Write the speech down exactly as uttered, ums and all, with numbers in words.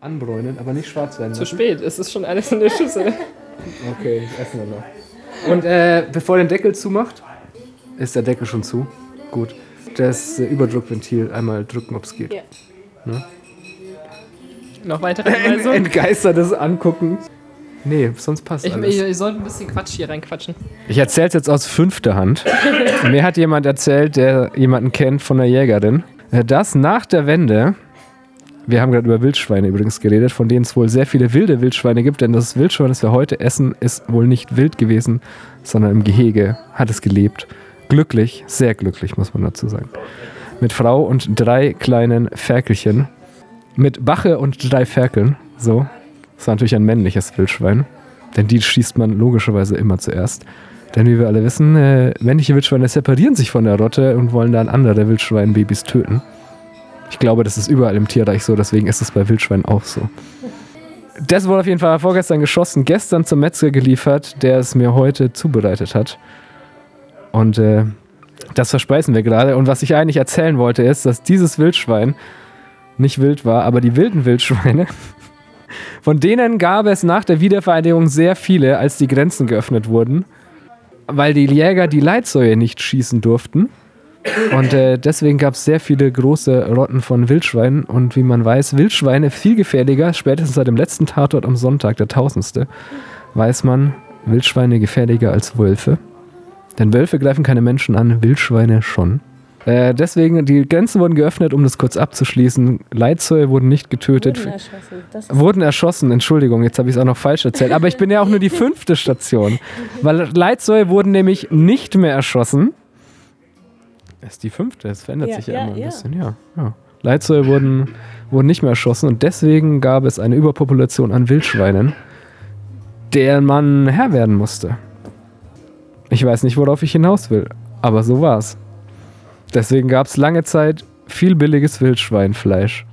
anbräunen, aber nicht schwarz werden Zu lassen. spät, es ist schon alles in der Schüssel. Okay, essen wir noch. Und äh, bevor ihr den Deckel zumacht, ist der Deckel schon zu. Gut. Das äh, Überdruckventil einmal drücken, ob es geht. Ja. Ne? Noch weitere Hinweise? Entgeistertes Angucken. Nee, sonst passt Ich, alles. ich, ich sollte ein bisschen Quatsch hier reinquatschen. Ich erzähl's jetzt aus fünfter Hand. Mir hat jemand erzählt, der jemanden kennt von der Jägerin, dass nach der Wende, wir haben gerade über Wildschweine übrigens geredet, von denen es wohl sehr viele wilde Wildschweine gibt, denn das Wildschwein, das wir heute essen, ist wohl nicht wild gewesen, sondern im Gehege hat es gelebt. Glücklich, sehr glücklich, muss man dazu sagen. Mit Frau und drei kleinen Ferkelchen. Mit Bache und drei Ferkeln, so. Das war natürlich ein männliches Wildschwein, denn die schießt man logischerweise immer zuerst. Denn wie wir alle wissen, äh, männliche Wildschweine separieren sich von der Rotte und wollen dann andere Wildschweinbabys töten. Ich glaube, das ist überall im Tierreich so, deswegen ist es bei Wildschweinen auch so. Das wurde auf jeden Fall vorgestern geschossen, gestern zum Metzger geliefert, der es mir heute zubereitet hat. Und äh, das verspeisen wir gerade. Und was ich eigentlich erzählen wollte, ist, dass dieses Wildschwein nicht wild war, aber die wilden Wildschweine... Von denen gab es nach der Wiedervereinigung sehr viele, als die Grenzen geöffnet wurden, weil die Jäger die Leitsäue nicht schießen durften. Und äh, deswegen gab es sehr viele große Rotten von Wildschweinen. Und wie man weiß, Wildschweine viel gefährlicher, spätestens seit dem letzten Tatort am Sonntag, der tausendste, weiß man, Wildschweine gefährlicher als Wölfe. Denn Wölfe greifen keine Menschen an, Wildschweine schon. Äh, deswegen, die Grenzen wurden geöffnet, um das kurz abzuschließen. Leitsäue wurden nicht getötet. Wurden erschossen. Das ist Wurden erschossen, Entschuldigung, jetzt habe ich es auch noch falsch erzählt. Aber ich bin ja auch nur die fünfte Station. Weil Leitsäue wurden nämlich nicht mehr erschossen. Das ist die fünfte, das verändert Ja, sich ja, ja, immer ein ja. bisschen. Ja, ja. Leitsäue wurden, wurden nicht mehr erschossen und deswegen gab es eine Überpopulation an Wildschweinen, der man Herr werden musste. Ich weiß nicht, worauf ich hinaus will, aber so war's. Deswegen gab es lange Zeit viel billiges Wildschweinfleisch.